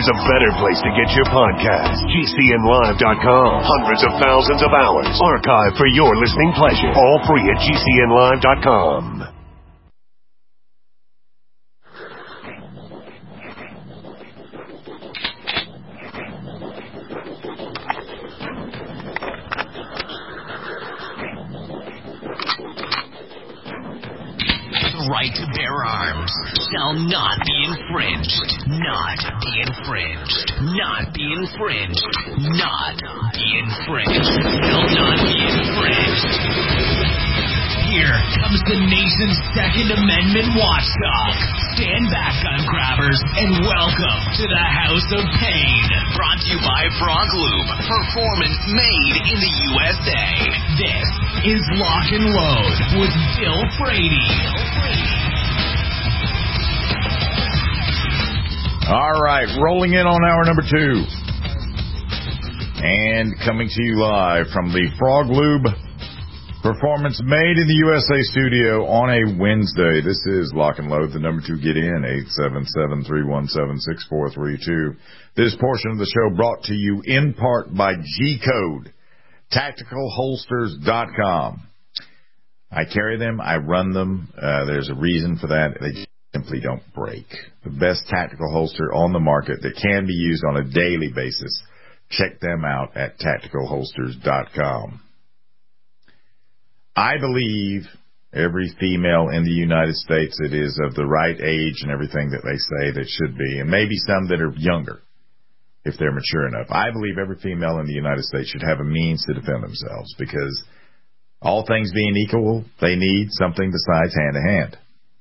there's a better place to get your podcast. GCNlive.com. Hundreds of thousands of hours archived for your listening pleasure. All free at GCNlive.com. Right to bear arms shall not be infringed. Not be infringed. Not be infringed. Not be infringed. Shall not be infringed. Here comes the nation's Second Amendment watchdog. Stand back, gun grabbers, and welcome to the House of Pain. Brought to you by Frog Lube. Performance made in the USA. This is Lock and Load with Bill Frady. All right, rolling in on hour number 2. And coming to you live from the Frog Lube Performance Made in the USA studio on a Wednesday. This is Lock and Load. The number to get in, 877-317-6432. This portion of the show brought to you in part by G-Code, TacticalHolsters.com. I carry them. I run them. There's a reason for that. They simply don't break. The best tactical holster on the market that can be used on a daily basis. Check them out at TacticalHolsters.com. I believe every female in the United States that is of the right age and everything that they say that should be, and maybe some that are younger if they're mature enough. I believe every female in the United States should have a means to defend themselves because all things being equal, they need something besides hand-to-hand.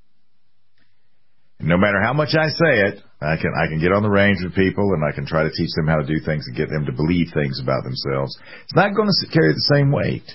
No matter how much I say it, I can get on the range with people and I can try to teach them how to do things and get them to believe things about themselves. It's not going to carry the same weight.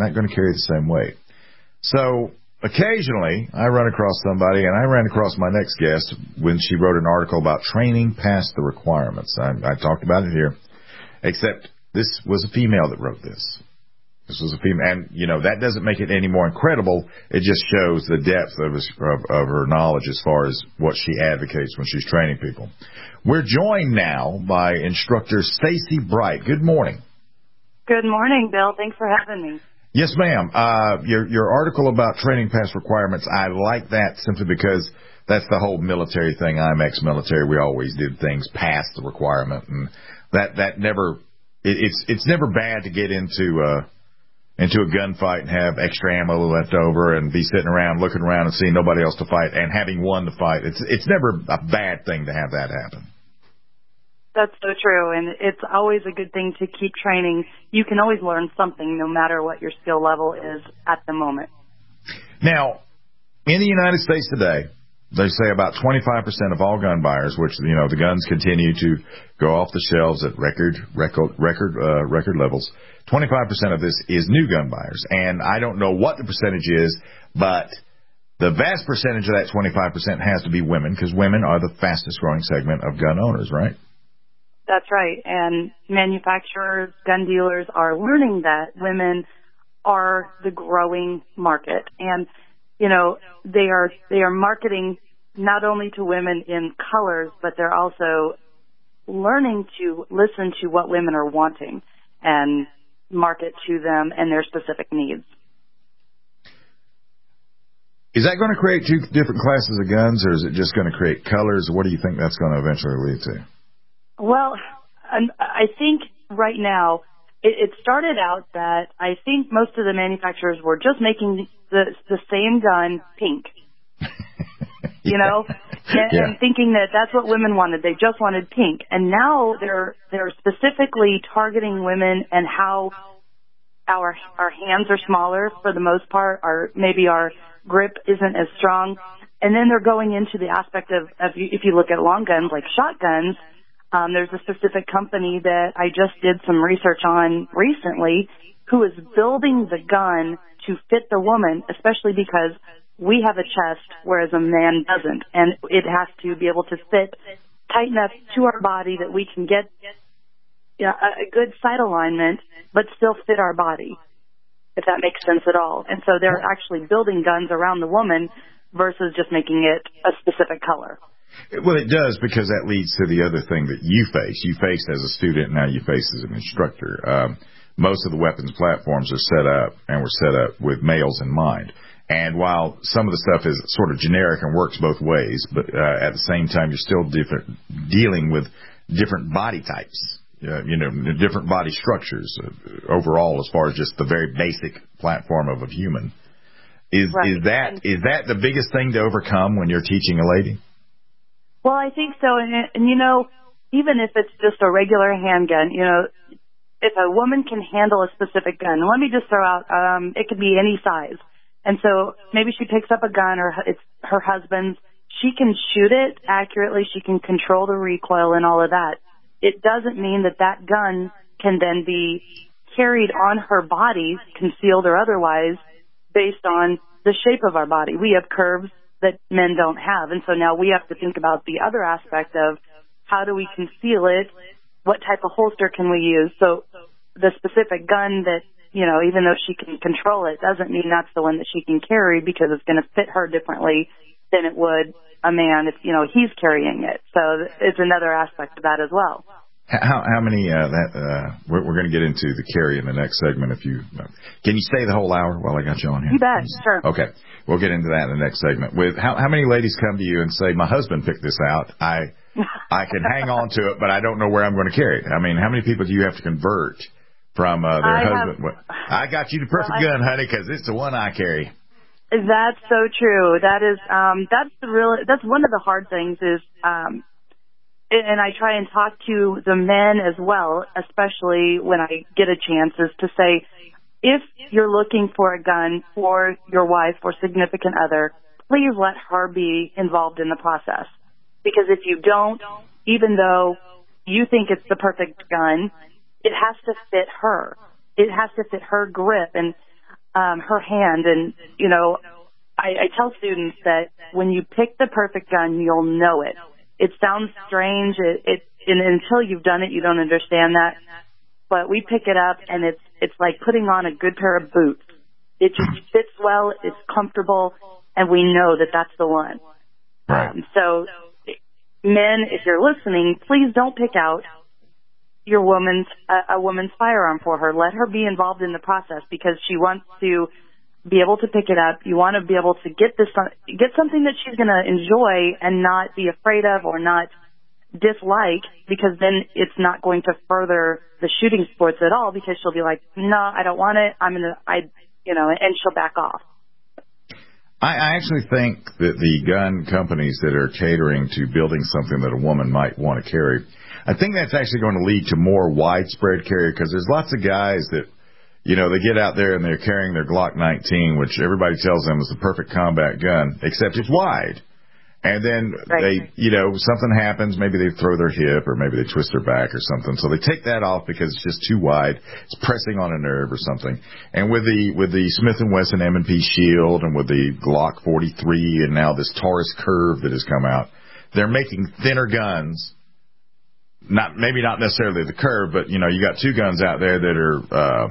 So occasionally I run across somebody, and I ran across my next guest when she wrote an article about training past the requirements. I talked about it here, except this was a female that wrote this. This was a female, and, that doesn't make it any more incredible. It just shows the depth of her knowledge as far as what she advocates when she's training people. We're joined now by instructor Stacy Bright. Good morning. Good morning, Bill. Thanks for having me. Yes, ma'am. Your article about training past requirements, I like that simply because that's the whole military thing. I'm ex-military. We always did things past the requirement, and that never. It's never bad to get into a gunfight and have extra ammo left over and be sitting around looking around and seeing nobody else to fight and having won the fight. It's never a bad thing to have that happen. That's so true, and it's always a good thing to keep training. You can always learn something no matter what your skill level is at the moment. Now, in the United States today, they say about 25% of all gun buyers, which, the guns continue to go off the shelves at record levels. 25% of this is new gun buyers. And I don't know what the percentage is, but the vast percentage of that 25% has to be women, because women are the fastest growing segment of gun owners, right? That's right. And manufacturers, gun dealers are learning that women are the growing market. And, they are marketing not only to women in colors, but they're also learning to listen to what women are wanting and market to them and their specific needs. Is that going to create two different classes of guns, or is it just going to create colors? What do you think that's going to eventually lead to? Well, I think right now it started out that I think most of the manufacturers were just making the same gun pink, and thinking that that's what women wanted. They just wanted pink. And now they're specifically targeting women and how our hands are smaller for the most part, maybe our grip isn't as strong. And then they're going into the aspect of if you look at long guns like shotguns, there's a specific company that I just did some research on recently who is building the gun to fit the woman, especially because we have a chest, whereas a man doesn't. And it has to be able to fit tight enough to our body that we can get a good sight alignment, but still fit our body, if that makes sense at all. And so they're actually building guns around the woman versus just making it a specific color. Well, it does, because that leads to the other thing that you face. You faced as a student, now you face as an instructor. Most of the weapons platforms are set up, and were set up with males in mind. And while some of the stuff is sort of generic and works both ways, but at the same time, you're still dealing with different body types, different body structures overall, as far as just the very basic platform of a human. Is that the biggest thing to overcome when you're teaching a lady? Well, I think so. And even if it's just a regular handgun, if a woman can handle a specific gun, let me just throw out, it could be any size. And so maybe she picks up a gun, or it's her husband's. She can shoot it accurately. She can control the recoil and all of that. It doesn't mean that gun can then be carried on her body, concealed or otherwise, based on the shape of our body. We have curves that men don't have. And so now we have to think about the other aspect of how do we conceal it? What type of holster can we use? So the specific gun that, even though she can control it, doesn't mean that's the one that she can carry, because it's going to fit her differently than it would a man if, he's carrying it. So it's another aspect of that as well. How many, we're going to get into the carry in the next segment. Can you stay the whole hour while I got you on here? You bet, sure. Okay. We'll get into that in the next segment. With how many ladies come to you and say, my husband picked this out. I can hang on to it, but I don't know where I'm going to carry it. I mean, how many people do you have to convert from their husband? I got you the perfect gun, honey, because it's the one I carry. That's so true. That's one of the hard things is, and I try and talk to the men as well, especially when I get a chance, is to say, if you're looking for a gun for your wife or significant other, please let her be involved in the process. Because if you don't, even though you think it's the perfect gun, it has to fit her. It has to fit her grip and her hand. And, I tell students that when you pick the perfect gun, you'll know it. It sounds strange. And until you've done it, you don't understand that. But we pick it up, and it's like putting on a good pair of boots. It just fits well. It's comfortable, and we know that that's the one. Right. So, men, if you're listening, please don't pick out a woman's firearm for her. Let her be involved in the process, because she wants to be able to pick it up. You want to be able to get something that she's going to enjoy and not be afraid of or not dislike, because then it's not going to further the shooting sports at all, because she'll be like, no, I don't want it. And she'll back off. I actually think that the gun companies that are catering to building something that a woman might want to carry, I think that's actually going to lead to more widespread carry, because there's lots of guys that, they get out there and they're carrying their Glock 19, which everybody tells them is the perfect combat gun, except it's wide. And then right. Something happens. Maybe they throw their hip, or maybe they twist their back or something. So they take that off because it's just too wide. It's pressing on a nerve or something. And with the Smith & Wesson M&P Shield, and with the Glock 43, and now this Taurus Curve that has come out, they're making thinner guns. Maybe not necessarily the Curve, but you got two guns out there that are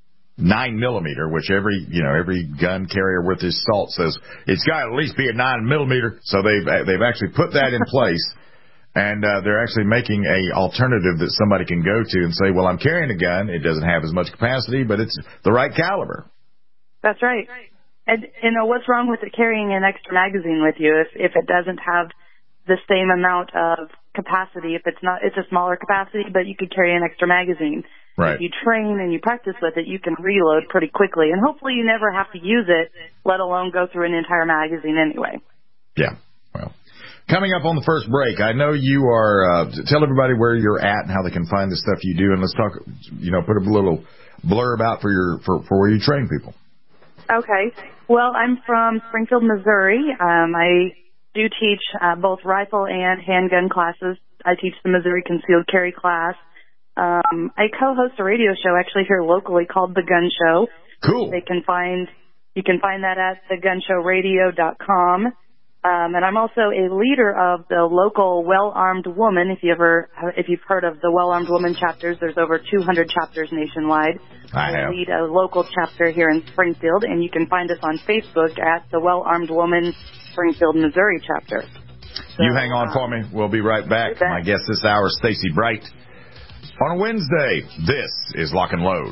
9mm, which every gun carrier worth his salt says it's got to at least be a 9mm. So they've actually put that in place, and they're actually making a alternative that somebody can go to and say, well, I'm carrying a gun. It doesn't have as much capacity, but it's the right caliber. That's right. And what's wrong with it carrying an extra magazine with you if it doesn't have the same amount of capacity? If it's a smaller capacity, but you could carry an extra magazine. Right. If you train and you practice with it, you can reload pretty quickly. And hopefully you never have to use it, let alone go through an entire magazine anyway. Yeah. Well, coming up on the first break, I know you are, tell everybody where you're at and how they can find the stuff you do. And let's talk, put a little blurb out for where you train people. Okay. Well, I'm from Springfield, Missouri. I do teach both rifle and handgun classes. I teach the Missouri Concealed Carry class. I co-host a radio show actually here locally called The Gun Show. Cool. You can find that at thegunshowradio.com. And I'm also a leader of the local Well-Armed Woman. If you've heard of the Well-Armed Woman chapters, there's over 200 chapters nationwide. I lead a local chapter here in Springfield, and you can find us on Facebook at the Well-Armed Woman Springfield, Missouri chapter. So, you hang on for me. We'll be right back. My guest this hour is Stacy Bright. On a Wednesday, this is Lock and Load.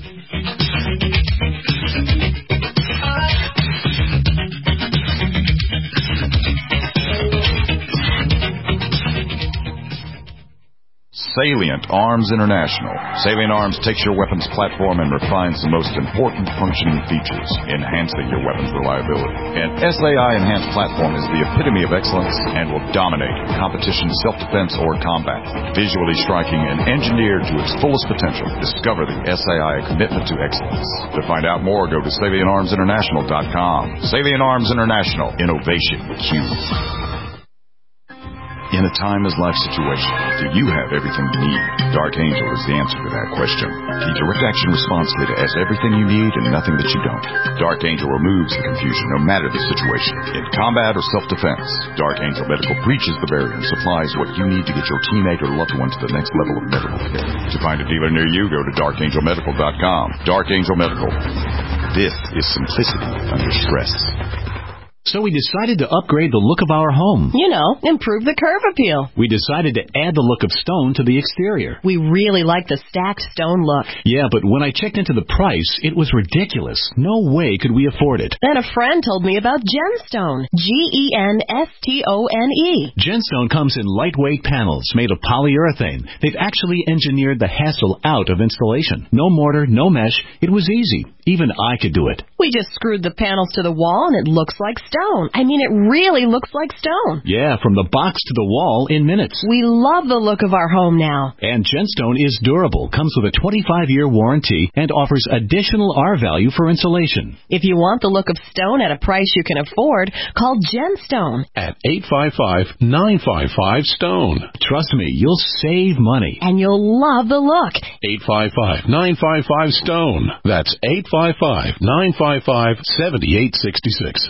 Salient Arms International. Salient Arms takes your weapons platform and refines the most important functioning features, enhancing your weapons reliability. An SAI enhanced platform is the epitome of excellence and will dominate competition, self-defense, or combat. Visually striking and engineered to its fullest potential, discover the SAI commitment to excellence. To find out more, go to SalientArmsInternational.com. Salient Arms International. Innovation with you. In a time-as-life situation, do you have everything you need? Dark Angel is the answer to that question. The direct action response kit has everything you need and nothing that you don't. Dark Angel removes the confusion no matter the situation. In combat or self-defense, Dark Angel Medical breaches the barrier and supplies what you need to get your teammate or loved one to the next level of medical care. To find a dealer near you, go to darkangelmedical.com. Dark Angel Medical. This is simplicity under stress. So we decided to upgrade the look of our home. You know, improve the curve appeal. We decided to add the look of stone to the exterior. We really like the stacked stone look. Yeah, but when I checked into the price, it was ridiculous. No way could we afford it. Then a friend told me about Genstone. Genstone. Genstone comes in lightweight panels made of polyurethane. They've actually engineered the hassle out of installation. No mortar, no mesh. It was easy. Even I could do it. We just screwed the panels to the wall and it looks like stone. I mean, it really looks like stone. Yeah, from the box to the wall in minutes. We love the look of our home now. And Genstone is durable, comes with a 25-year warranty, and offers additional R value for insulation. If you want the look of stone at a price you can afford, call Genstone at 855-955-STONE. Trust me, you'll save money. And you'll love the look. 855-955-STONE. That's 855-955-7866.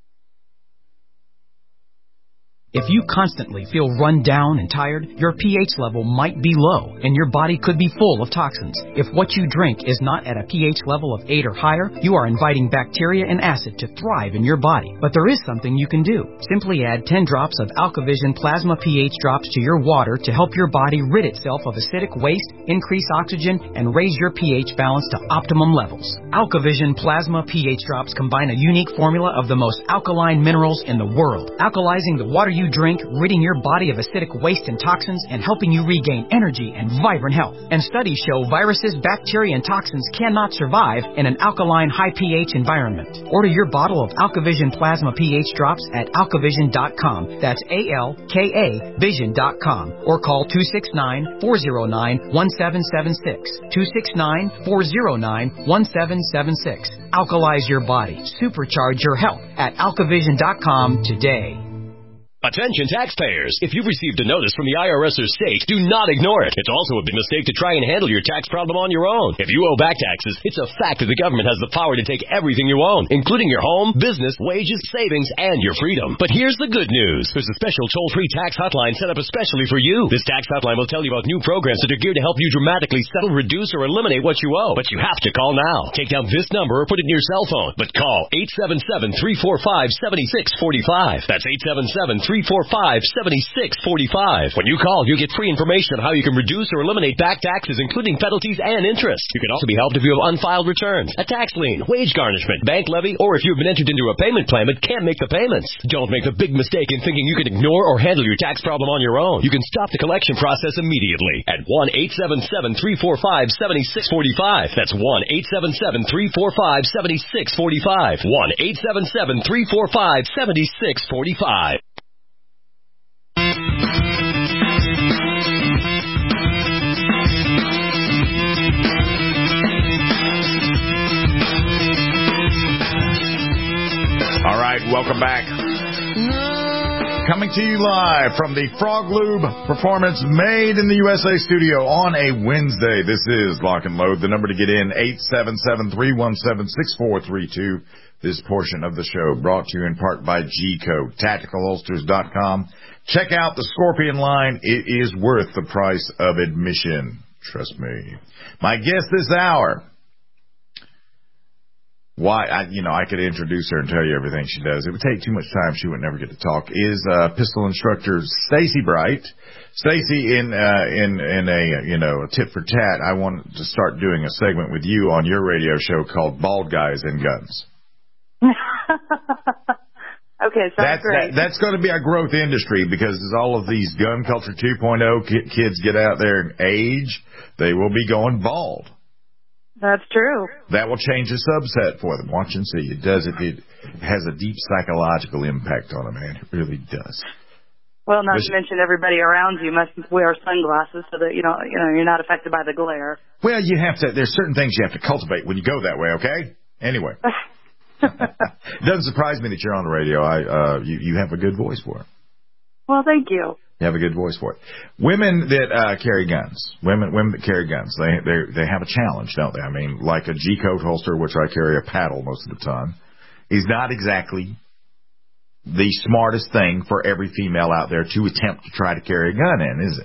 If you constantly feel run down and tired, your pH level might be low and your body could be full of toxins. If what you drink is not at a pH level of 8 or higher, you are inviting bacteria and acid to thrive in your body. But there is something you can do. Simply add 10 drops of AlkaVision Plasma pH drops to your water to help your body rid itself of acidic waste, increase oxygen, and raise your pH balance to optimum levels. AlkaVision Plasma pH drops combine a unique formula of the most alkaline minerals in the world, alkalizing the water you drink, ridding your body of acidic waste and toxins, and helping you regain energy and vibrant health. And studies show viruses, bacteria, and toxins cannot survive in an alkaline, high pH environment. Order your bottle of AlkaVision Plasma pH drops at alkavision.com. That's ALKA Vision.com. Or call 269-409-1776. 269-409-1776. Alkalize your body. Supercharge your health at alkavision.com today. Attention taxpayers! If you've received a notice from the IRS or state, do not ignore it. It's also a big mistake to try and handle your tax problem on your own. If you owe back taxes, it's a fact that the government has the power to take everything you own, including your home, business, wages, savings, and your freedom. But here's the good news. There's a special toll-free tax hotline set up especially for you. This tax hotline will tell you about new programs that are geared to help you dramatically settle, reduce, or eliminate what you owe. But you have to call now. Take down this number or put it in your cell phone. But call 877-345-7645. That's 877-345-7645. When you call, you'll get free information on how you can reduce or eliminate back taxes, including penalties and interest. You can also be helped if you have unfiled returns, a tax lien, wage garnishment, bank levy, or if you've been entered into a payment plan but can't make the payments. Don't make the big mistake in thinking you can ignore or handle your tax problem on your own. You can stop the collection process immediately at 1-877-345-7645. That's 1-877-345-7645. 1-877-345-7645. All right, welcome back. Coming to you live from the Frog Lube Performance Made in the USA studio on a Wednesday. This is Lock and Load. The number to get in, 877-317-6432. This portion of the show brought to you in part by G-Code, TacticalHolsters.com. Check out the Scorpion line. It is worth the price of admission. Trust me. My guest this hour, why, I could introduce her and tell you everything she does. It would take too much time. She would never get to talk. Is pistol instructor Stacy Bright. Stacy, in a tit for tat, I wanted to start doing a segment with you on your radio show called Bald Guys and Guns. Okay, sounds great. That's going to be our growth industry, because as all of these gun culture 2.0 kids get out there and age, they will be going bald. That's true. That will change the subset for them. Watch and see. It does. It has a deep psychological impact on them, man. It really does. Well, not to mention everybody around you must wear sunglasses so that you're not affected by the glare. Well, you have to. There's certain things you have to cultivate when you go that way. Okay. Anyway, it doesn't surprise me that you're on the radio. You have a good voice for it. Well, thank you. You have a good voice for it. Women that carry guns, women that carry guns, they have a challenge, don't they? I mean, like a G-Coat holster, which I carry a paddle most of the time, is not exactly the smartest thing for every female out there to attempt to try to carry a gun in, is it?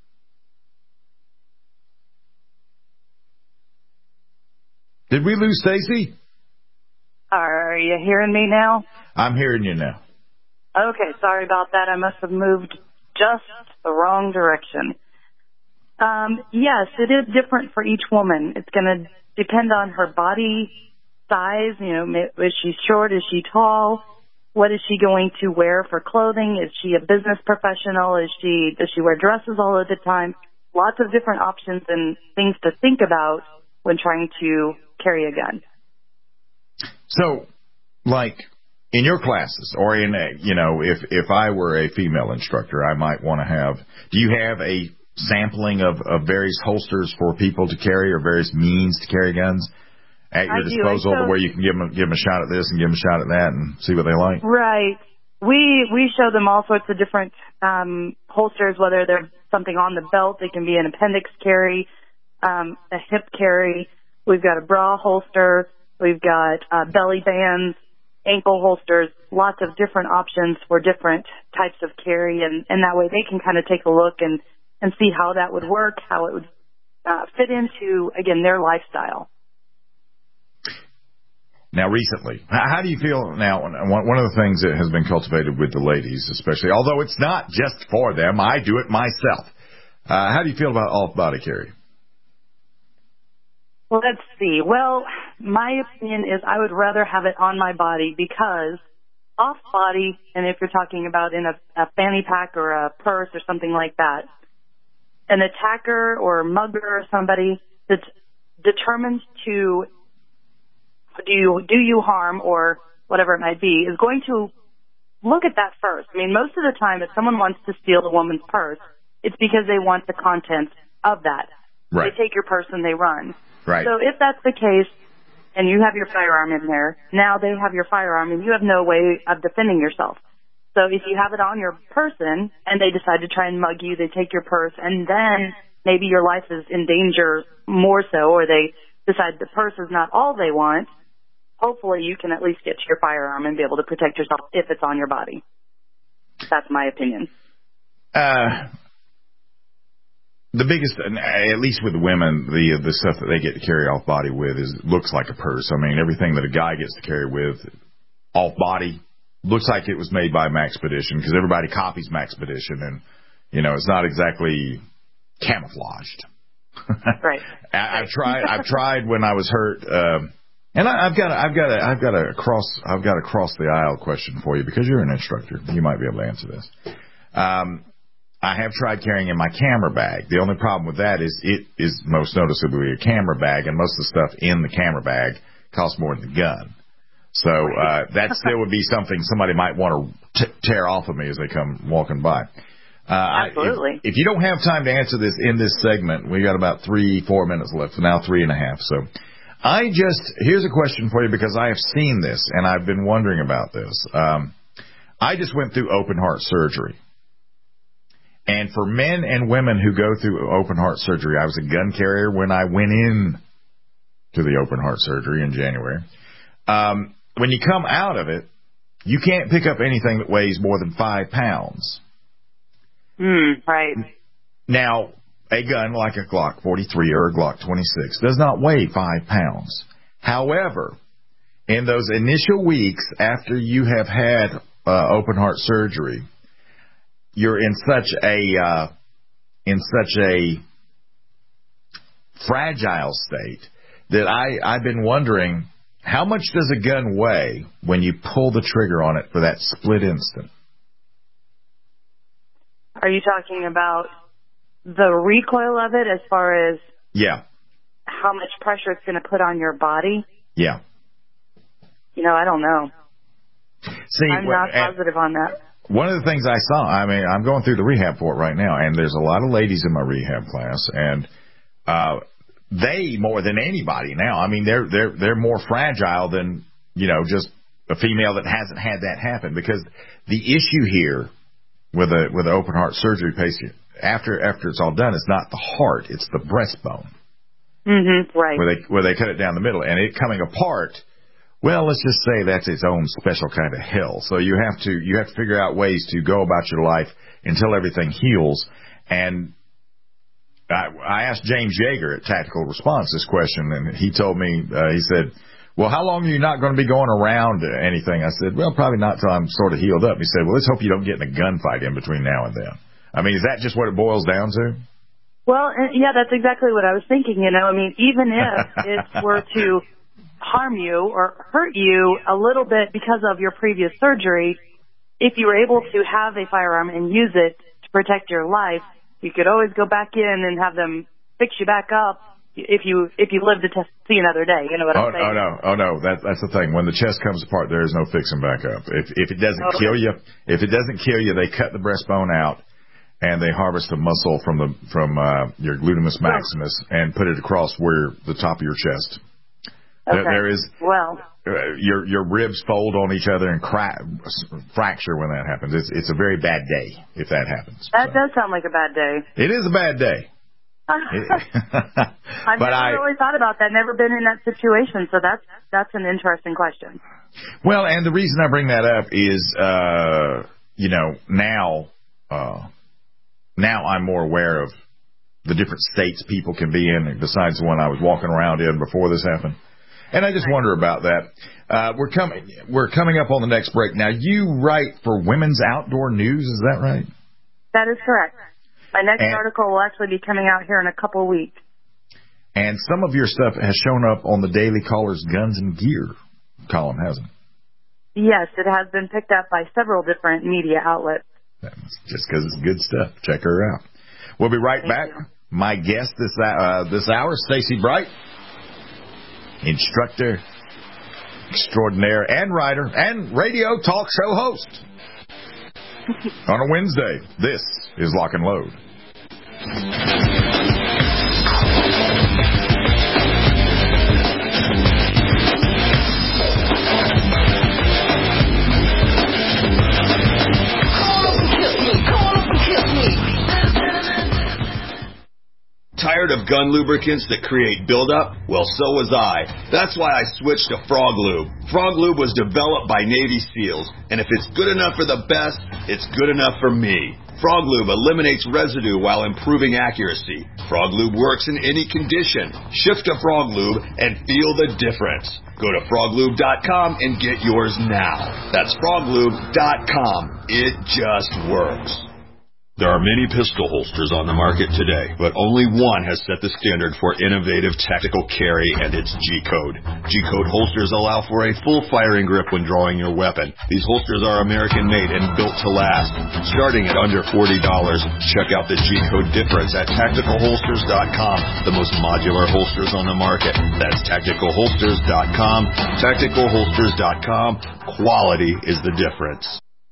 Did we lose Stacy? Are you hearing me now? I'm hearing you now. Okay, sorry about that. I must have moved just the wrong direction. Yes, it is different for each woman. It's going to depend on her body size. Is she short? Is she tall? What is she going to wear for clothing? Is she a business professional? Does she wear dresses all of the time? Lots of different options and things to think about when trying to carry a gun. So, like, in your classes, or if I were a female instructor, I might want to have, do you have a sampling of various holsters for people to carry, or various means to carry guns at your disposal, where you can give them a shot at this and give them a shot at that and see what they like? Right. We show them all sorts of different holsters, whether they're something on the belt, they can be an appendix carry, a hip carry. We've got a bra holster. We've got belly bands, ankle holsters, lots of different options for different types of carry, and that way they can kind of take a look and see how that would work, how it would fit into, again, their lifestyle. Now, recently, how do you feel now? One of the things that has been cultivated with the ladies, especially, although it's not just for them, I do it myself. How do you feel about off-body carry? Well, let's see. Well, my opinion is I would rather have it on my body, because off-body, and if you're talking about in a fanny pack or a purse or something like that, an attacker or mugger or somebody that's determined to do you harm or whatever it might be is going to look at that first. I mean, most of the time if someone wants to steal a woman's purse, it's because they want the contents of that. Right. They take your purse and they run. Right. So if that's the case, and you have your firearm in there, now they have your firearm and you have no way of defending yourself. So if you have it on your person and they decide to try and mug you, they take your purse, and then maybe your life is in danger more so, or they decide the purse is not all they want, hopefully you can at least get to your firearm and be able to protect yourself if it's on your body. That's my opinion. The biggest, at least with women, the stuff that they get to carry off body with looks like a purse. I mean, everything that a guy gets to carry with off body looks like it was made by Maxpedition, because everybody copies Maxpedition, and it's not exactly camouflaged. Right. I've tried when I was hurt, and I've got a cross the aisle question for you, because you're an instructor. You might be able to answer this. I have tried carrying in my camera bag. The only problem with that is it is most noticeably a camera bag, and most of the stuff in the camera bag costs more than the gun. So that still would be something somebody might want to tear off of me as they come walking by. Absolutely. If you don't have time to answer this in this segment, we got about 3-4 minutes left, now 3.5. So here's a question for you, because I have seen this and I've been wondering about this. I just went through open heart surgery. And for men and women who go through open heart surgery, I was a gun carrier when I went in to the open heart surgery in January. When you come out of it, you can't pick up anything that weighs more than 5 pounds. Right. Now, a gun like a Glock 43 or a Glock 26 does not weigh 5 pounds. However, in those initial weeks after you have had open heart surgery, you're in such a fragile state that I've been wondering, how much does a gun weigh when you pull the trigger on it for that split instant? Are you talking about the recoil of it as far as how much pressure it's going to put on your body? Yeah. I don't know. See, I'm not positive on that. One of the things I saw, I'm going through the rehab for it right now, and there's a lot of ladies in my rehab class, and they, more than anybody now, they're more fragile than, just a female that hasn't had that happen, because the issue here with an open heart surgery patient, after it's all done, it's not the heart, it's the breastbone. Mm-hmm, right. Where they cut it down the middle, and it coming apart. Well, let's just say that's its own special kind of hell. So you have to figure out ways to go about your life until everything heals. And I asked James Yeager at Tactical Response this question, and he told me, he said, well, how long are you not going to be going around anything? I said, well, probably not till I'm sort of healed up. He said, well, let's hope you don't get in a gunfight in between now and then. Is that just what it boils down to? Well, yeah, that's exactly what I was thinking, even if it were to harm you or hurt you a little bit because of your previous surgery, if you were able to have a firearm and use it to protect your life, you could always go back in and have them fix you back up if you live to see another day. You know what I'm saying? Oh no, that's the thing. When the chest comes apart, there is no fixing back up. If it doesn't kill you, they cut the breastbone out and they harvest the muscle from your glutamus maximus and put it across where the top of your chest. Okay. There is your ribs fold on each other and fracture when that happens. It's a very bad day if that happens. That does sound like a bad day. It is a bad day. I've never really thought about that. Never been in that situation, so that's an interesting question. Well, and the reason I bring that up is, now I'm more aware of the different states people can be in, besides the one I was walking around in before this happened. And I just wonder about that. We're coming up on the next break. Now, you write for Women's Outdoor News, is that right? That is correct. My next article will actually be coming out here in a couple of weeks. And some of your stuff has shown up on the Daily Caller's Guns and Gear column, hasn't it? Yes, it has been picked up by several different media outlets. That's just because it's good stuff. Check her out. We'll be right back. You. My guest this hour, Stacy Bright, instructor extraordinaire and writer and radio talk show host. On a Wednesday, this is Lock and Load. Tired of gun lubricants that create buildup? Well, so was I. That's why I switched to Frog Lube. Frog Lube was developed by Navy SEALs, and if it's good enough for the best, it's good enough for me. Frog Lube eliminates residue while improving accuracy. Frog Lube works in any condition. Shift to Frog Lube and feel the difference. Go to froglube.com and get yours now. That's froglube.com. It just works. There are many pistol holsters on the market today, but only one has set the standard for innovative tactical carry, and it's G-Code. G-Code holsters allow for a full firing grip when drawing your weapon. These holsters are American-made and built to last. Starting at under $40, check out the G-Code difference at tacticalholsters.com, the most modular holsters on the market. That's tacticalholsters.com. Tacticalholsters.com. Quality is the difference.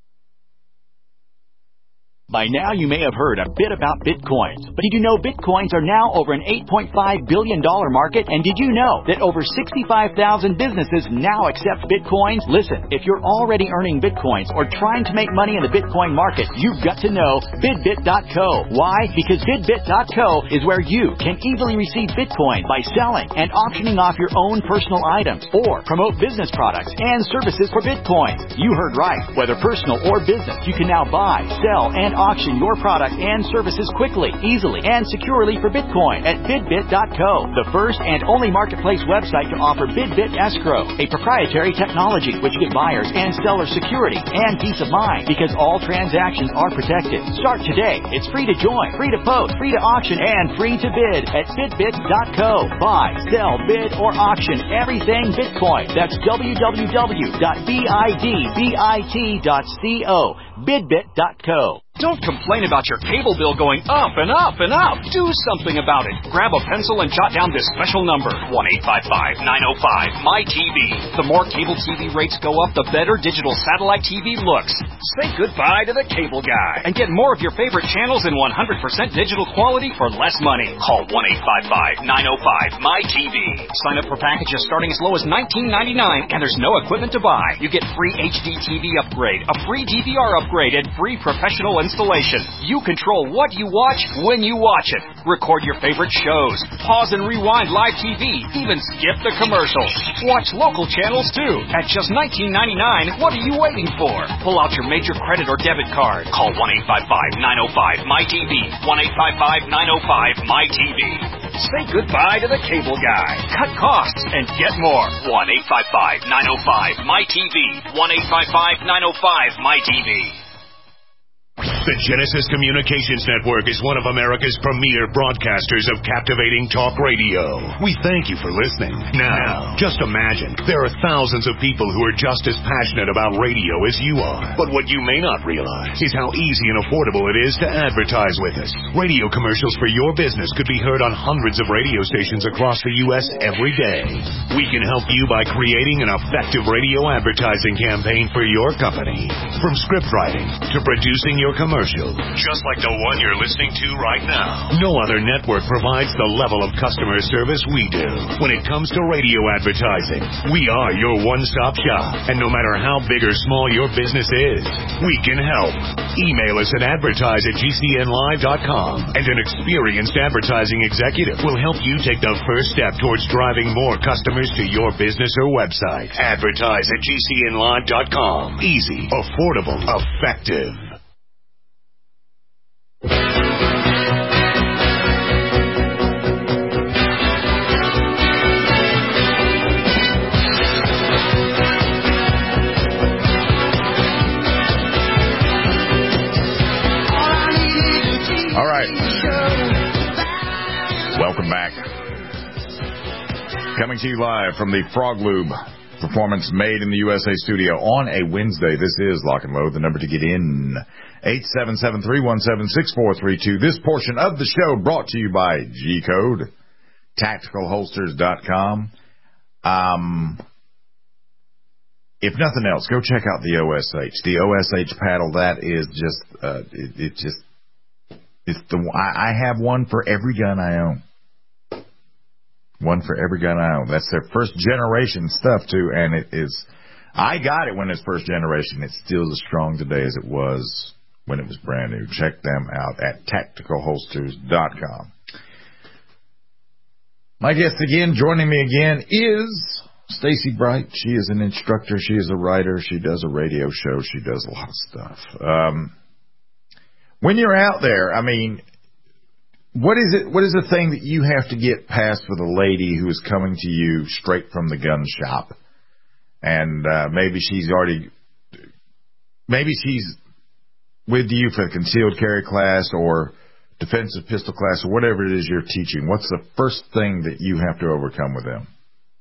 By now, you may have heard a bit about Bitcoins. But did you know Bitcoins are now over an $8.5 billion market? And did you know that over 65,000 businesses now accept Bitcoins? Listen, if you're already earning Bitcoins or trying to make money in the Bitcoin market, you've got to know Bidbit.co. Why? Because Bidbit.co is where you can easily receive Bitcoin by selling and auctioning off your own personal items or promote business products and services for Bitcoins. You heard right. Whether personal or business, you can now buy, sell, and auction your product and services quickly, easily, and securely for Bitcoin at BidBit.co, the first and only marketplace website to offer BidBit Escrow, a proprietary technology which gives buyers and sellers security and peace of mind because all transactions are protected. Start today. It's free to join, free to post, free to auction, and free to bid at BidBit.co. Buy, sell, bid, or auction everything Bitcoin. That's www.bidbit.co. BidBit.co. Don't complain about your cable bill going up and up and up. Do something about it. Grab a pencil and jot down this special number, 1-855-905-MyTV. The more cable TV rates go up, the better digital satellite TV looks. Say goodbye to the cable guy and get more of your favorite channels in 100% digital quality for less money. Call 1-855-905-MyTV. Sign up for packages starting as low as $19.99, and there's no equipment to buy. You get free HD TV upgrade, a free DVR upgrade, and free professional installation. You control what you watch when you watch it. Record your favorite shows. Pause and rewind live TV. Even skip the commercials. Watch local channels too. At just $19.99, what are you waiting for? Pull out your major credit or debit card. Call 1-855-905-MyTV. 1-855-905-MyTV. Say goodbye to the cable guy. Cut costs and get more. 1-855-905-MyTV. 1-855-905-MyTV. The Genesis Communications Network is one of America's premier broadcasters of captivating talk radio. We thank you for listening. Now, just imagine, there are thousands of people who are just as passionate about radio as you are. But what you may not realize is how easy and affordable it is to advertise with us. Radio commercials for your business could be heard on hundreds of radio stations across the U.S. every day. We can help you by creating an effective radio advertising campaign for your company. From script writing to producing your commercial, just like the one you're listening to right now. No other network provides the level of customer service we do. When it comes to radio advertising, we are your one-stop shop. And no matter how big or small your business is, we can help. Email us at advertise@gcnlive.com, and an experienced advertising executive will help you take the first step towards driving more customers to your business or website. Advertise@gcnlive.com. Easy, affordable, effective. All right. Welcome back. Coming to you live from the Frog Lube Performance Made in the USA studio on a Wednesday. This is Lock and Load. The number to get in, 877-317-6432. This portion of the show brought to you by G-Code, TacticalHolsters.com. If nothing else, go check out the OSH. The OSH paddle, that is just, I have one for every gun I own. One for every gun I own. That's their first generation stuff too, and it is. I got it when it's first generation. It's still as strong today as it was when it was brand new. Check them out at TacticalHolsters.com. My guest again, joining me again, is Stacy Bright. She is an instructor. She is a writer. She does a radio show. She does a lot of stuff. When you're out there, I mean, what is the thing that you have to get past with a lady who is coming to you straight from the gun shop? And maybe she's with you for the concealed carry class or defensive pistol class or whatever it is you're teaching. What's the first thing that you have to overcome with them?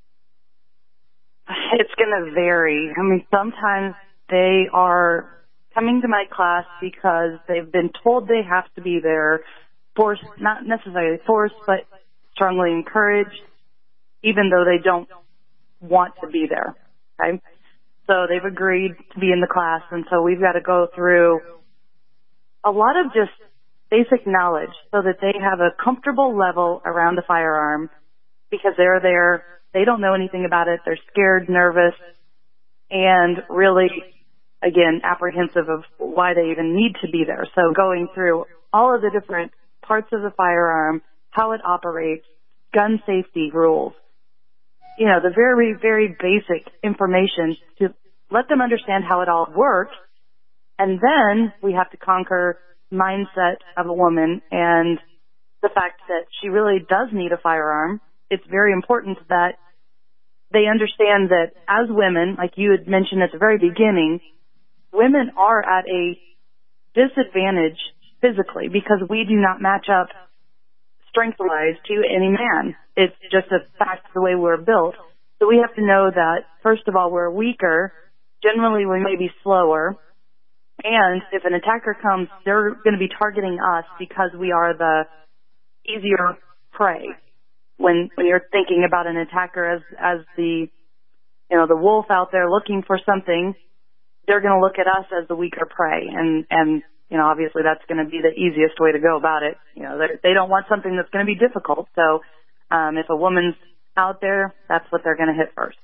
It's going to vary. I mean, sometimes they are coming to my class because they've been told they have to be there, forced, not necessarily forced, but strongly encouraged, even though they don't want to be there. Okay? So they've agreed to be in the class, and so we've got to go through a lot of just basic knowledge so that they have a comfortable level around a firearm because they're there. They don't know anything about it. They're scared, nervous, and really, again, apprehensive of why they even need to be there. So going through all of the different parts of the firearm, how it operates, gun safety rules, you know, the very, very basic information to let them understand how it all works. And then we have to conquer mindset of a woman and the fact that she really does need a firearm, it's very important that they understand that as women, like you had mentioned at the very beginning, women are at a disadvantage physically because we do not match up strength-wise to any man. It's just a fact of the way we're built. So we have to know that, first of all, we're weaker. Generally, we may be slower. And if an attacker comes, they're going to be targeting us because we are the easier prey. When you're thinking about an attacker as the, the wolf out there looking for something, they're going to look at us as the weaker prey. And obviously that's going to be the easiest way to go about it. They don't want something that's going to be difficult. So, if a woman's out there, that's what they're going to hit first.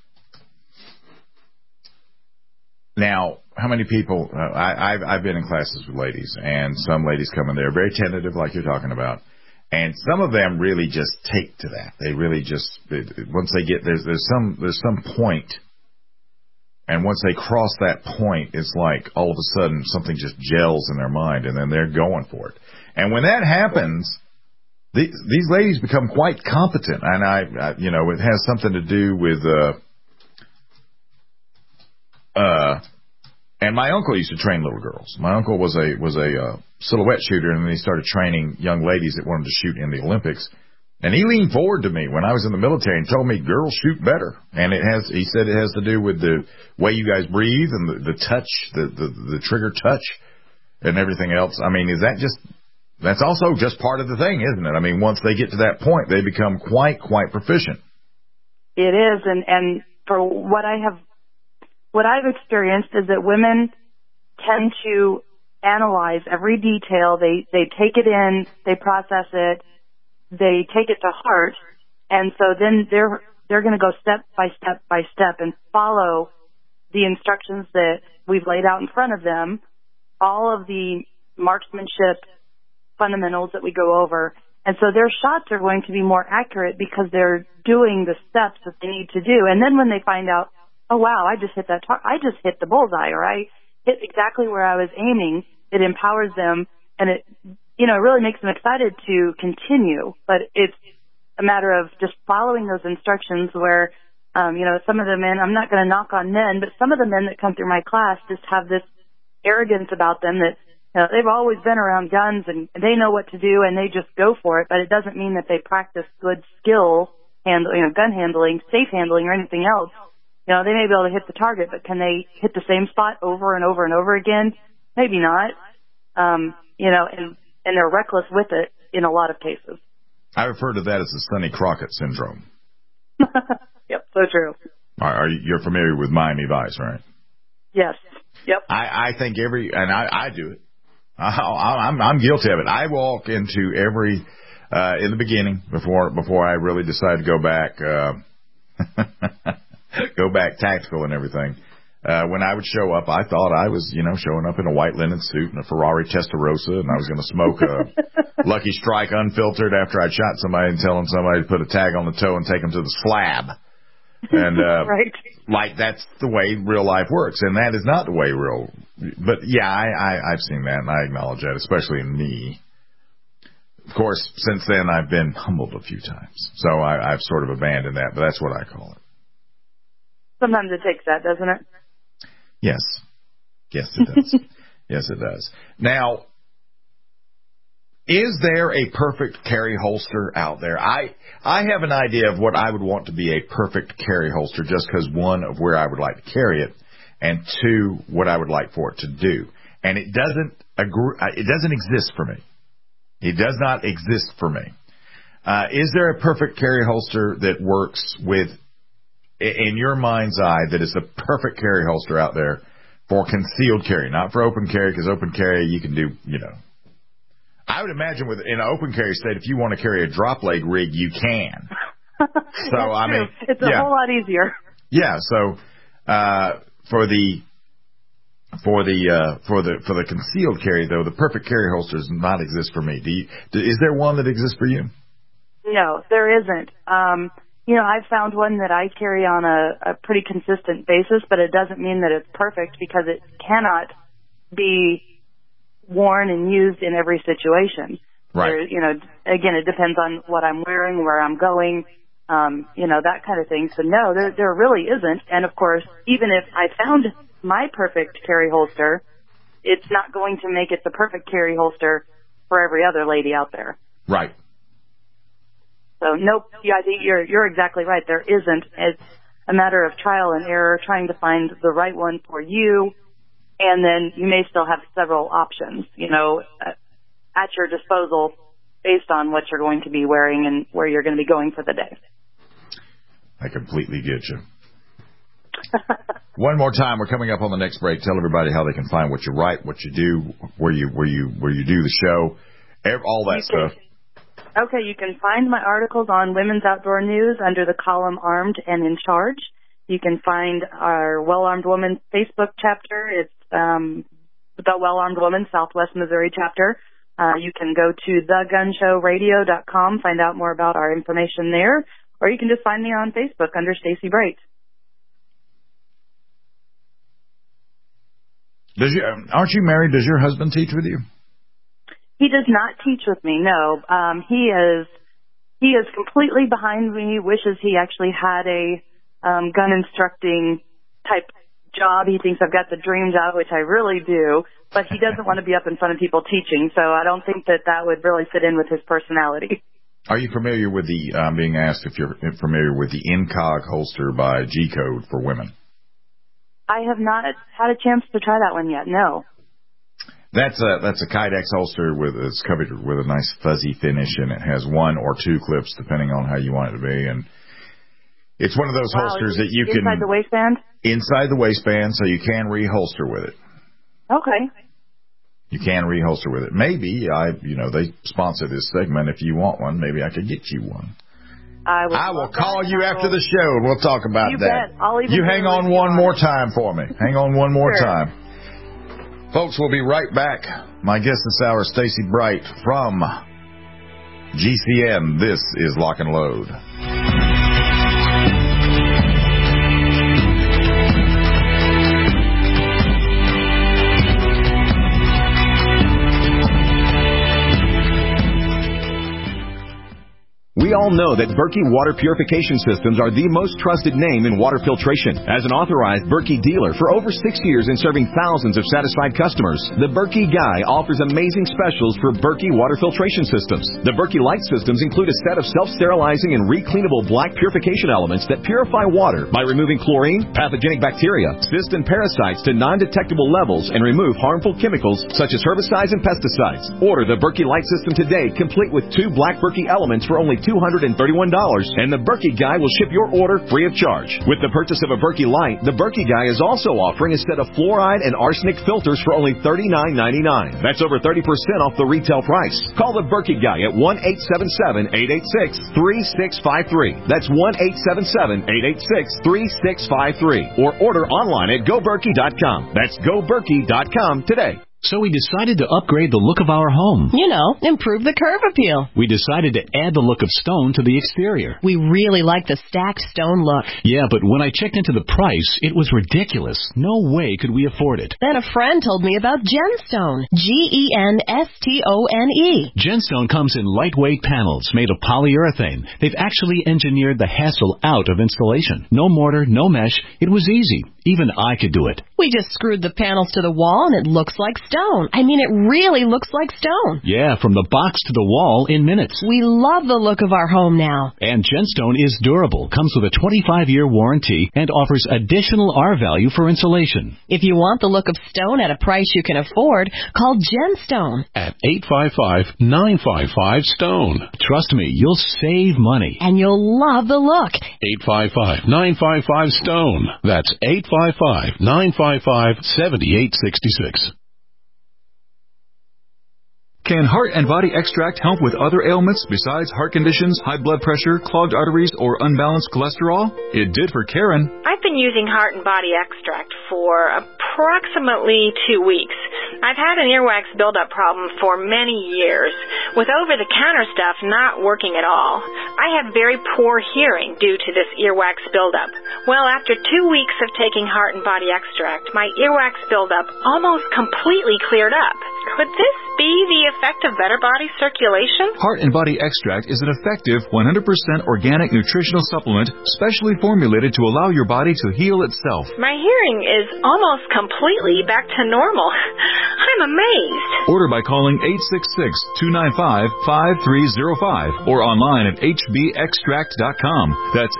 Now, how many people, I've been in classes with ladies, and some ladies come in there very tentative like you're talking about, and some of them really just take to that. They really just, once they get, there's some point, and once they cross that point, it's like all of a sudden something just gels in their mind, and then they're going for it. And when that happens, these ladies become quite competent, and it has something to do with, and my uncle used to train little girls. My uncle was a silhouette shooter, and then he started training young ladies that wanted to shoot in the Olympics. And he leaned forward to me when I was in the military and told me girls shoot better. And he said it has to do with the way you guys breathe and the touch, the trigger touch and everything else. I mean, that's also just part of the thing, isn't it? I mean, once they get to that point, they become quite proficient. It is. And for what I've experienced is that women tend to analyze every detail. They take it in, they process it, they take it to heart, and so then they're going to go step by step and follow the instructions that we've laid out in front of them, all of the marksmanship fundamentals that we go over. And so their shots are going to be more accurate because they're doing the steps that they need to do. And then when they find out, oh, wow, I just hit I just hit the bullseye, or I hit exactly where I was aiming, it empowers them, and it really makes them excited to continue. But it's a matter of just following those instructions where, some of the men, I'm not going to knock on men, but some of the men that come through my class just have this arrogance about them that, they've always been around guns and they know what to do and they just go for it, but it doesn't mean that they practice good skill gun handling, safe handling, or anything else. They may be able to hit the target, but can they hit the same spot over and over and over again? Maybe not. And they're reckless with it in a lot of cases. I refer to that as the Sonny Crockett syndrome. Yep, so true. You're familiar with Miami Vice, right? Yes. Yep. I think I do it. I'm guilty of it. I walk into every, in the beginning, before I really decide to go back, tactical and everything. When I would show up, I thought I was, showing up in a white linen suit and a Ferrari Testarossa, and I was going to smoke a Lucky Strike unfiltered after I'd shot somebody and telling somebody to put a tag on the toe and take them to the slab. And, right. Like, that's the way real life works, and that is not the way but yeah, I've seen that, and I acknowledge that, especially in me. Of course, since then, I've been humbled a few times, so I've sort of abandoned that, but that's what I call it. Sometimes it takes that, doesn't it? Yes. Yes, it does. Yes, it does. Now, is there a perfect carry holster out there? I have an idea of what I would want to be a perfect carry holster, just because, one, of where I would like to carry it, and two, what I would like for it to do. And it doesn't exist for me. It does not exist for me. Is there a perfect carry holster that works with, in your mind's eye, that is the perfect carry holster out there for concealed carry, not for open carry, because open carry you can do, I would imagine in an open carry state, if you want to carry a drop leg rig, you can. So I mean, it's a whole lot easier. Yeah. So for the concealed carry, though, the perfect carry holster does not exist for me. Is there one that exists for you? No, there isn't. I've found one that I carry on a pretty consistent basis, but it doesn't mean that it's perfect because it cannot be worn and used in every situation. Right. Again, it depends on what I'm wearing, where I'm going, that kind of thing. So no, there really isn't. And of course, even if I found my perfect carry holster, it's not going to make it the perfect carry holster for every other lady out there. Right. So nope, I think you're exactly right. There isn't. It's a matter of trial and error, trying to find the right one for you, and then you may still have several options, at your disposal based on what you're going to be wearing and where you're going to be going for the day. I completely get you. One more time, we're coming up on the next break. Tell everybody how they can find what you write, what you do, where you do the show, all that stuff. Okay, you can find my articles on Women's Outdoor News under the column Armed and in Charge. You can find our Well Armed Woman Facebook chapter. It's the Well Armed Woman Southwest Missouri chapter. You can go to thegunshowradio.com, find out more about our information there, or you can just find me on Facebook under Stacy Bright. Aren't you married? Does your husband teach with you? He does not teach with me, no. He is completely behind me, wishes he actually had a gun instructing type job. He thinks I've got the dream job, which I really do, but he doesn't want to be up in front of people teaching, so I don't think that would really fit in with his personality. Are you familiar with being asked if you're familiar with the Incog holster by G-Code for women? I have not had a chance to try that one yet, no. That's a Kydex holster it's covered with a nice fuzzy finish, and it has one or two clips depending on how you want it to be. And it's one of those holsters that you can inside the waistband. Inside the waistband, so you can reholster with it. Okay. You can reholster with it. Maybe they sponsor this segment. If you want one, maybe I could get you one. I will call you after the show, and we'll talk about that. Bet. I'll even you hang on one more time for me. Hang on one more time. Folks, we'll be right back. My guest this hour is Stacy Bright from GCN. This is Lock and Load. We all know that Berkey Water Purification Systems are the most trusted name in water filtration. As an authorized Berkey dealer for over 6 years and serving thousands of satisfied customers, the Berkey Guy offers amazing specials for Berkey Water Filtration Systems. The Berkey Light Systems include a set of self-sterilizing and recleanable black purification elements that purify water by removing chlorine, pathogenic bacteria, cysts, and parasites to non-detectable levels and remove harmful chemicals such as herbicides and pesticides. Order the Berkey Light System today, complete with 2 black Berkey elements for only $231, and the Berkey Guy will ship your order free of charge. With the purchase of a Berkey Light, the Berkey Guy is also offering a set of fluoride and arsenic filters for only $39.99. That's over 30% off the retail price. Call the Berkey Guy at 1-877-886-3653. That's 1-877-886-3653. Or order online at GoBerkey.com. That's GoBerkey.com today. So we decided to upgrade the look of our home. Improve the curb appeal. We decided to add the look of stone to the exterior. We really like the stacked stone look. Yeah, but when I checked into the price, it was ridiculous. No way could we afford it. Then a friend told me about Genstone. Genstone. Genstone comes in lightweight panels made of polyurethane. They've actually engineered the hassle out of installation. No mortar, no mesh. It was easy. Even I could do it. We just screwed the panels to the wall and it looks like stone. I mean, it really looks like stone. Yeah, from the box to the wall in minutes. We love the look of our home now. And Genstone is durable, comes with a 25-year warranty, and offers additional R-value for insulation. If you want the look of stone at a price you can afford, call Genstone. At 855-955-STONE. Trust me, you'll save money. And you'll love the look. 855-955-STONE. That's 855-955-7866. Can Heart and Body Extract help with other ailments besides heart conditions, high blood pressure, clogged arteries, or unbalanced cholesterol? It did for Karen. I've been using Heart and Body Extract for approximately 2 weeks. I've had an earwax buildup problem for many years, with over-the-counter stuff not working at all. I have very poor hearing due to this earwax buildup. Well, after 2 weeks of taking Heart and Body Extract, my earwax buildup almost completely cleared up. Could this be the effect of better body circulation? Heart and Body Extract is an effective 100% organic nutritional supplement specially formulated to allow your body to heal itself. My hearing is almost completely back to normal. I'm amazed. Order by calling 866-295-5305 or online at hbextract.com. That's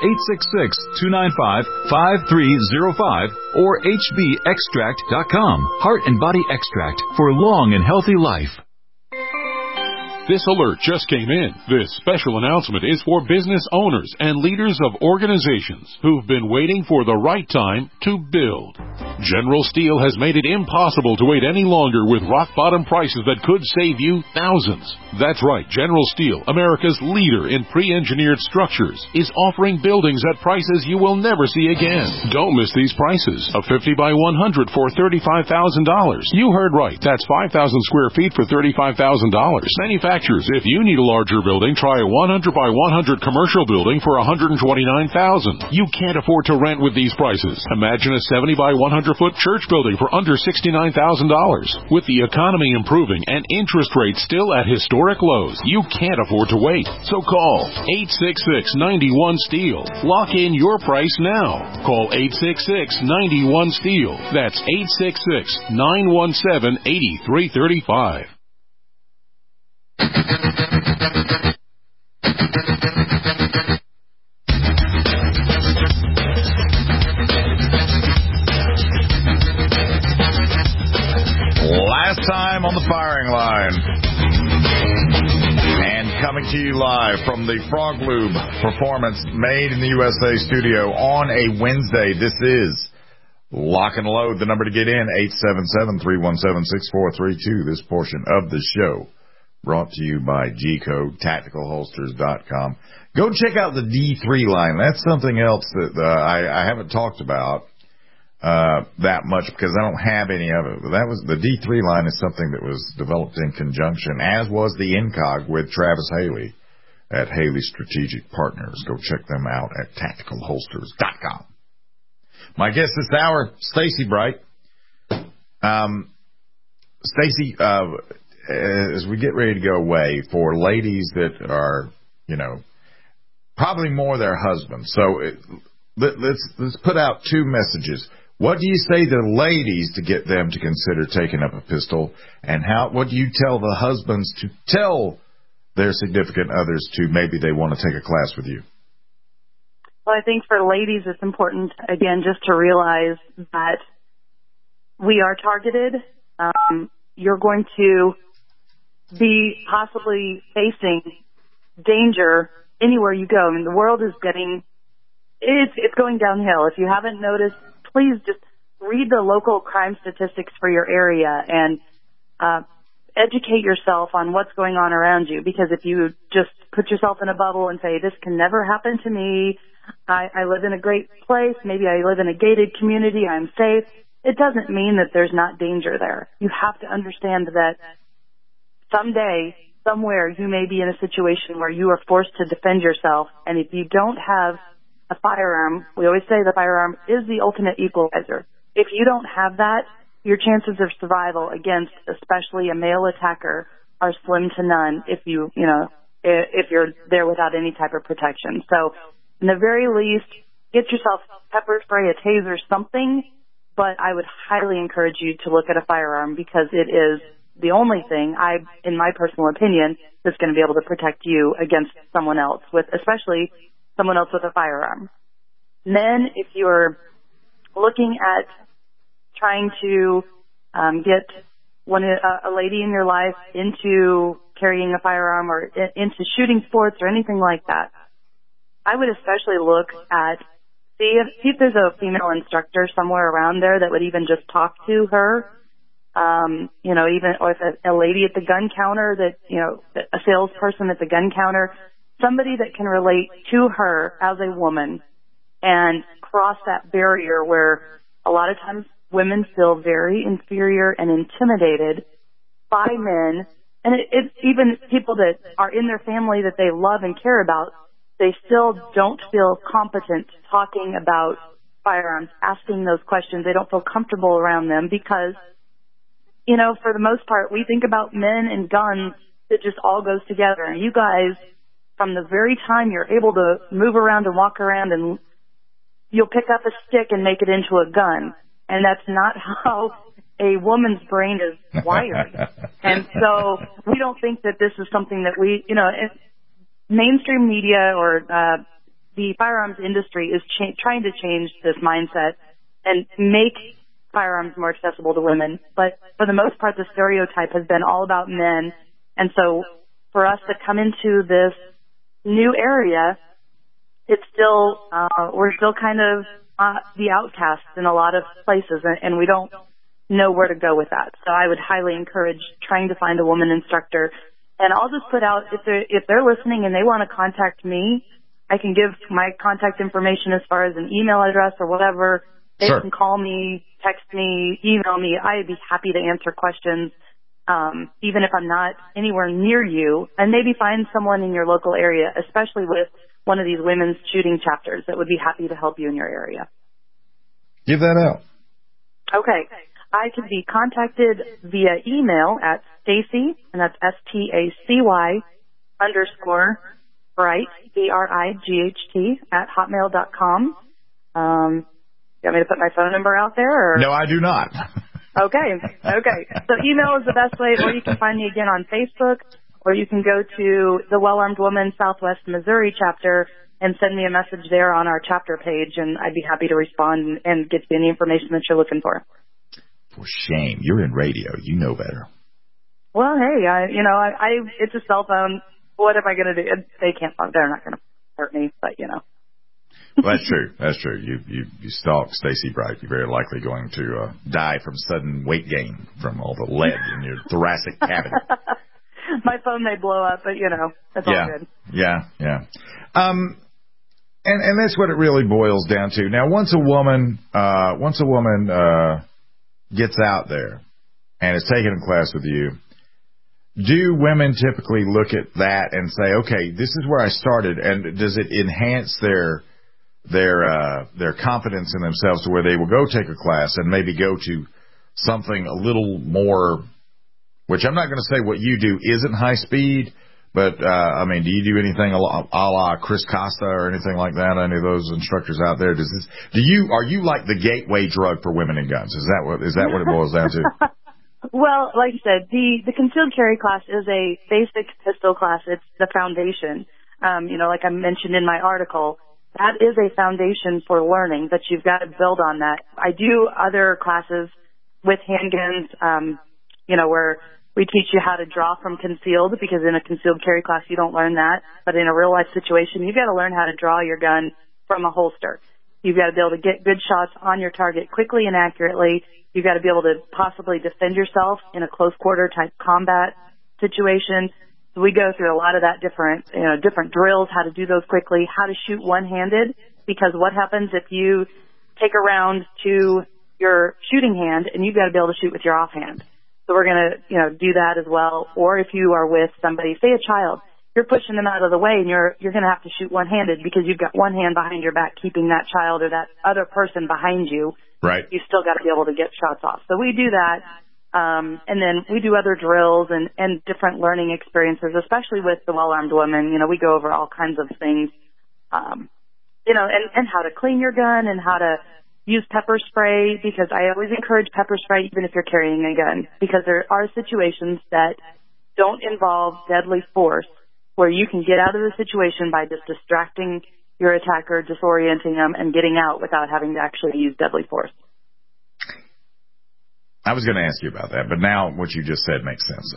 866-295-5305 or hbextract.com. Heart and Body Extract for long and healthy life. This alert just came in. This special announcement is for business owners and leaders of organizations who've been waiting for the right time to build. General Steel has made it impossible to wait any longer with rock-bottom prices that could save you thousands. That's right, General Steel, America's leader in pre-engineered structures, is offering buildings at prices you will never see again. Don't miss these prices. A 50 by 100 for $35,000. You heard right. That's 5,000 square feet for $35,000. Manufacturers, if you need a larger building, try a 100 by 100 commercial building for $129,000. You can't afford to rent with these prices. Imagine a 70 by 100-foot church building for under $69,000. With the economy improving and interest rates still at historic lows, you can't afford to wait. So call 866-91-STEEL. Lock in your price now. Call 866-91-STEEL. That's 866-917-8335. Last time on the firing line. And coming to you live from the Frog Lube Performance Made in the USA studio on a Wednesday. This is Lock and Load. The number to get in, 877-317-6432. This portion of the show brought to you by G-Code, TacticalHolsters.com. Go check out the D3 line. That's something else that I haven't talked about that much because I don't have any of it. But that was the D3 line is something that was developed in conjunction, as was the Incog with Travis Haley at Haley Strategic Partners. Go check them out at TacticalHolsters.com. My guest this hour, Stacy Bright. Stacy, as we get ready to go away, for ladies that are, probably more their husbands. So let's put out two messages. What do you say to ladies to get them to consider taking up a pistol? And what do you tell the husbands to tell their significant others to maybe they want to take a class with you? Well, I think for ladies it's important, again, just to realize that we are targeted. You're going to be possibly facing danger anywhere you go. I mean, the world is it's going downhill. If you haven't noticed, please just read the local crime statistics for your area and educate yourself on what's going on around you. Because if you just put yourself in a bubble and say, this can never happen to me, I live in a great place, maybe I live in a gated community, I'm safe, it doesn't mean that there's not danger there. You have to understand that someday, somewhere, you may be in a situation where you are forced to defend yourself, and if you don't have a firearm, we always say the firearm is the ultimate equalizer. If you don't have that, your chances of survival against especially a male attacker are slim to none if you're there without any type of protection. So, in the very least, get yourself pepper spray, a taser, something, but I would highly encourage you to look at a firearm because it is the only thing, in my personal opinion, that's going to be able to protect you against someone else, especially someone else with a firearm. Then, if you're looking at trying to get a lady in your life into carrying a firearm or into shooting sports or anything like that, I would especially look at see if there's a female instructor somewhere around there that would even just talk to her. Or if a lady at the gun counter a salesperson at the gun counter, somebody that can relate to her as a woman and cross that barrier where a lot of times women feel very inferior and intimidated by men. And it's even people that are in their family that they love and care about, they still don't feel competent talking about firearms, asking those questions. They don't feel comfortable around them because you know, for the most part, we think about men and guns. It just all goes together. And you guys, from the very time you're able to move around and walk around, and you'll pick up a stick and make it into a gun. And that's not how a woman's brain is wired. And so we don't think that this is something that we, you know, mainstream media or the firearms industry is trying to change this mindset and make firearms more accessible to women. But for the most part, the stereotype has been all about men. And so for us to come into this new area, it's still, we're still kind of the outcasts in a lot of places, and we don't know where to go with that. So I would highly encourage trying to find a woman instructor. And I'll just put out, if they're listening and they want to contact me, I can give my contact information as far as an email address or whatever. They can call me, text me, email me. I'd be happy to answer questions, even if I'm not anywhere near you, and maybe find someone in your local area, especially with one of these women's shooting chapters that would be happy to help you in your area. Give that out. Okay. I can be contacted via email at Stacy, and that's STACY _Bright, BRIGHT, at hotmail.com. You want me to put my phone number out there? Or? No, I do not. Okay. So email is the best way, or you can find me again on Facebook, or you can go to the Well-Armed Woman Southwest Missouri chapter and send me a message there on our chapter page, and I'd be happy to respond and get you any information that you're looking for. For shame. You're in radio. You know better. Well, hey, it's a cell phone. What am I going to do? They're not going to hurt me, but, you know. Well, that's true. You stalk Stacy Bright, you're very likely going to die from sudden weight gain from all the lead in your thoracic cavity. My phone may blow up, but, you know, that's all good. Yeah. And that's what it really boils down to. Now, once a woman gets out there and is taking a class with you, do women typically look at that and say, okay, this is where I started, and does it enhance their confidence in themselves to where they will go take a class and maybe go to something a little more, which I'm not going to say what you do isn't high speed, but, do you do anything a la Chris Costa or anything like that? Any of those instructors out there? Are you like the gateway drug for women and guns? Is that what it boils down to? Well, like you said, the concealed carry class is a basic pistol class. It's the foundation. Like I mentioned in my article, that is a foundation for learning, but you've got to build on that. I do other classes with handguns, where we teach you how to draw from concealed, because in a concealed carry class you don't learn that. But in a real life situation, you've got to learn how to draw your gun from a holster. You've got to be able to get good shots on your target quickly and accurately. You've got to be able to possibly defend yourself in a close quarter type combat situation. So we go through a lot of that different drills, how to do those quickly, how to shoot one-handed, because what happens if you take a round to your shooting hand and you've got to be able to shoot with your offhand. So we're going to, do that as well. Or if you are with somebody, say a child, you're pushing them out of the way and you're going to have to shoot one-handed because you've got one hand behind your back keeping that child or that other person behind you. Right. You still got to be able to get shots off. So we do that. And then we do other drills and different learning experiences, especially with the Well-Armed Woman. We go over all kinds of things, and how to clean your gun and how to use pepper spray, because I always encourage pepper spray even if you're carrying a gun, because there are situations that don't involve deadly force where you can get out of the situation by just distracting your attacker, disorienting them, and getting out without having to actually use deadly force. I was going to ask you about that, but now what you just said makes sense.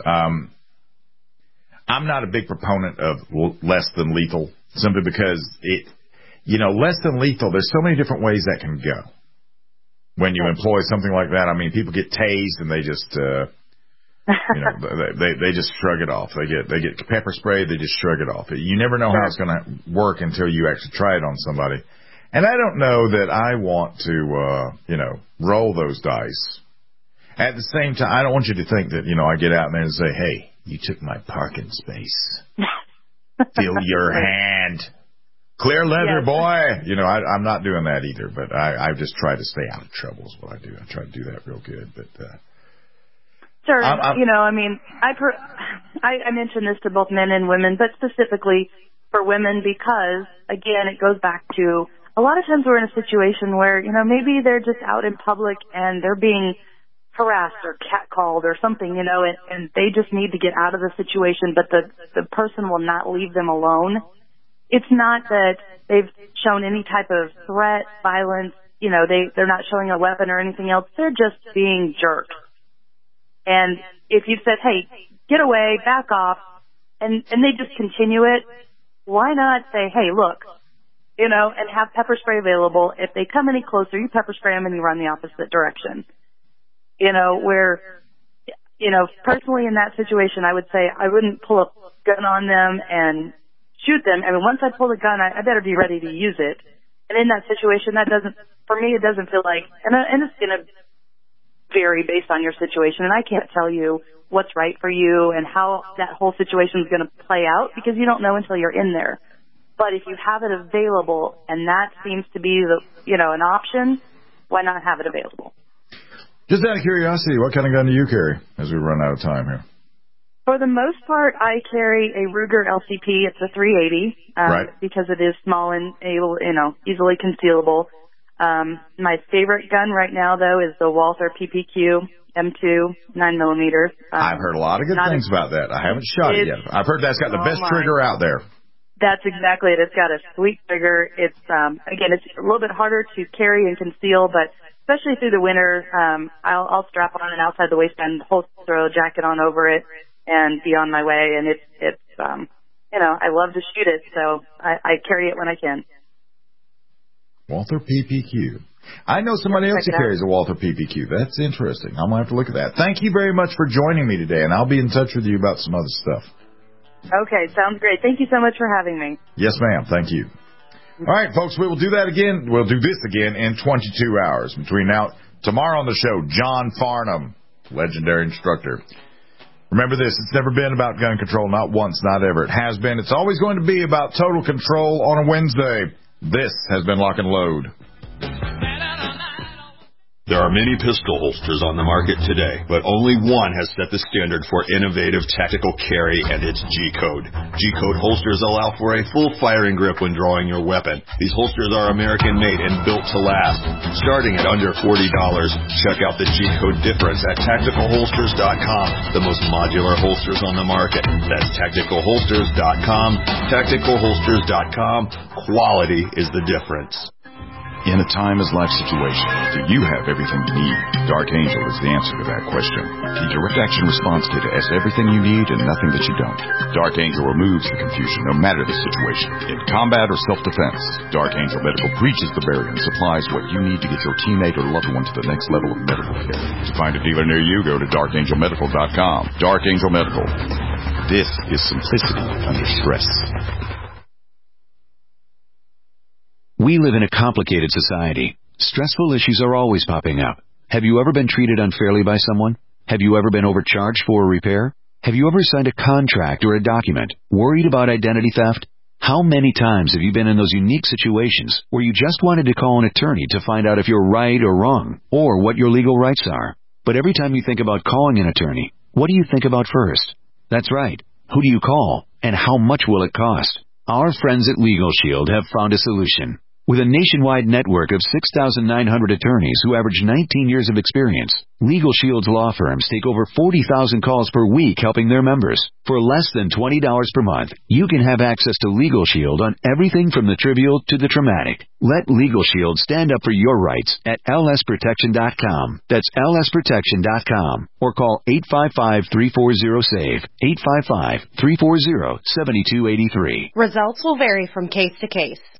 I'm not a big proponent of less than lethal, simply because less than lethal, there's so many different ways that can go. When you employ something like that, people get tased and they just, they just shrug it off. They get pepper spray, they just shrug it off. You never know how it's going to work until you actually try it on somebody. And I don't know that I want to, roll those dice. At the same time, I don't want you to think that, I get out there and say, hey, you took my parking space. Feel your hand. Clear leather, boy. I'm not doing that either, but I just try to stay out of trouble is what I do. I try to do that real good. But Sure. I mean, I mention this to both men and women, but specifically for women because, again, it goes back to a lot of times we're in a situation where, maybe they're just out in public and they're being harassed or catcalled or something, and they just need to get out of the situation, but the person will not leave them alone. It's not that they've shown any type of threat, violence, they're not showing a weapon or anything else. They're just being jerks. And if you said, hey, get away, back off, and they just continue it, why not say, hey, look, and have pepper spray available. If they come any closer, you pepper spray them and you run the opposite direction. Personally in that situation, I would say I wouldn't pull a gun on them and shoot them. I mean, once I pull the gun, I better be ready to use it. And in that situation, for me, it doesn't feel like, and it's going to vary based on your situation. And I can't tell you what's right for you and how that whole situation is going to play out because you don't know until you're in there. But if you have it available and that seems to be an option, why not have it available? Just out of curiosity, what kind of gun do you carry as we run out of time here? For the most part, I carry a Ruger LCP. It's a 380 because it is small and able, easily concealable. My favorite gun right now, though, is the Walther PPQ M2 9mm. I've heard a lot of good things about that. I haven't shot it yet. I've heard that's got the best trigger out there. That's exactly it. It's got a sweet trigger. It's again, it's a little bit harder to carry and conceal, but especially through the winter, I'll strap on an outside the waistband holster, throw a jacket on over it, and be on my way. And it's I love to shoot it, so I carry it when I can. Walther PPQ. I know somebody else who carries a Walther PPQ. That's interesting. I'm going to have to look at that. Thank you very much for joining me today, and I'll be in touch with you about some other stuff. Okay, sounds great. Thank you so much for having me. Yes, ma'am. Thank you. All right, folks, we will do that again. We'll do this again in 22 hours. Tomorrow on the show, John Farnham, legendary instructor. Remember this, it's never been about gun control, not once, not ever. It has been. It's always going to be about total control on a Wednesday. This has been Lock and Load. There are many pistol holsters on the market today, but only one has set the standard for innovative tactical carry, and it's G-Code. G-Code holsters allow for a full firing grip when drawing your weapon. These holsters are American-made and built to last. Starting at under $40, check out the G-Code difference at TacticalHolsters.com, the most modular holsters on the market. That's TacticalHolsters.com, TacticalHolsters.com. Quality is the difference. In a time-as-life situation, do you have everything you need? Dark Angel is the answer to that question. The Direct Action Response Kit has everything you need and nothing that you don't. Dark Angel removes the confusion no matter the situation. In combat or self-defense, Dark Angel Medical breaches the barrier and supplies what you need to get your teammate or loved one to the next level of medical care. To find a dealer near you, go to darkangelmedical.com. Dark Angel Medical. This is simplicity under stress. We live in a complicated society. Stressful issues are always popping up. Have you ever been treated unfairly by someone? Have you ever been overcharged for a repair? Have you ever signed a contract or a document worried about identity theft? How many times have you been in those unique situations where you just wanted to call an attorney to find out if you're right or wrong, or what your legal rights are? But every time you think about calling an attorney, what do you think about first? That's right. Who do you call, and how much will it cost? Our friends at Legal Shield have found a solution. With a nationwide network of 6,900 attorneys who average 19 years of experience, Legal Shield's law firms take over 40,000 calls per week helping their members. For less than $20 per month, you can have access to Legal Shield on everything from the trivial to the traumatic. Let Legal Shield stand up for your rights at lsprotection.com. That's lsprotection.com. Or call 855-340-SAVE, 855-340-7283. Results will vary from case to case.